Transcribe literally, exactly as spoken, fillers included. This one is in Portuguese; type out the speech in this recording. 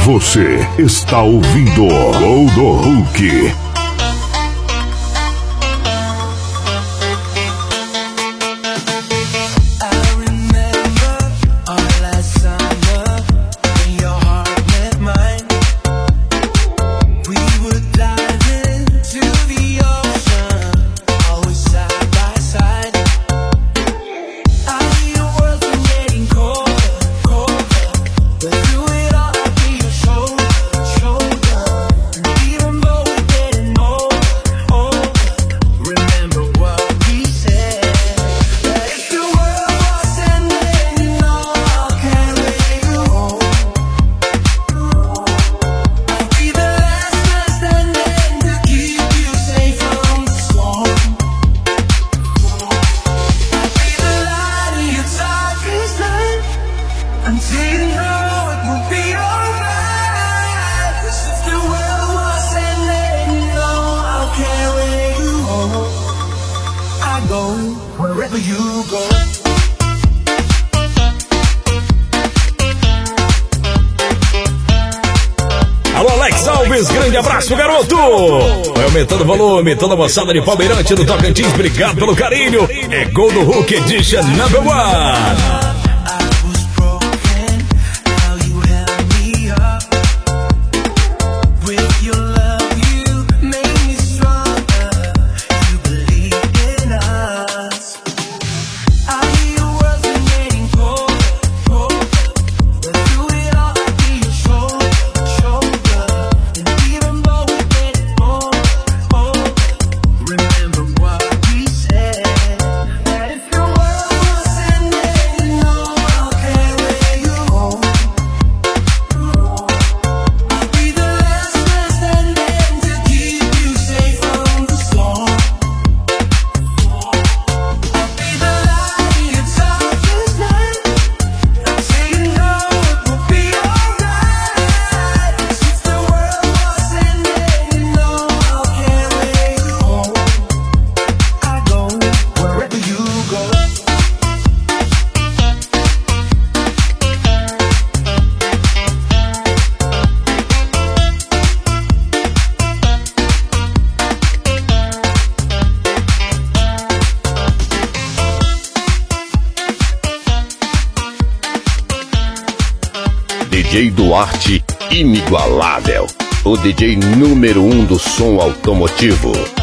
Você está ouvindo Gol do Hulk. Grande abraço, garoto! Vai aumentando o volume, toda a moçada de Palmeirante do Tocantins, obrigado pelo carinho. É Gol do Hulk Edition Number One. D J Duarte, inigualável. O D J número um do som automotivo.